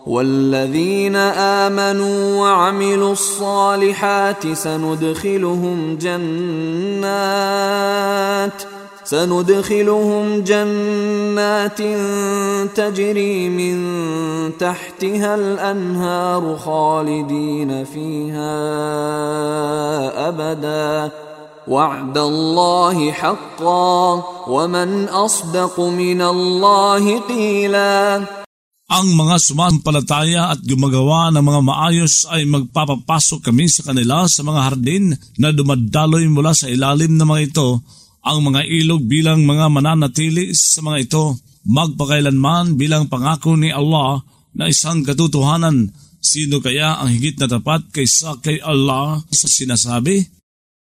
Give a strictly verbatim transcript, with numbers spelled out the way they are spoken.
والذين آمنوا وعملوا الصالحات سندخلهم جنات سندخلهم جنات تجري من تحتها الأنهار خالدين فيها أبدا وعد الله حقا ومن أصدق من الله قيلا. Ang mga sumampalataya at gumagawa ng mga maayos ay magpapapasok kami sa kanila sa mga hardin na dumadaloy mula sa ilalim ng mga ito, ang mga ilog bilang mga mananatili sa mga ito, magpakailanman bilang pangako ni Allah na isang katotohanan. Sino kaya ang higit na tapat kaysa kay Allah sa sinasabi?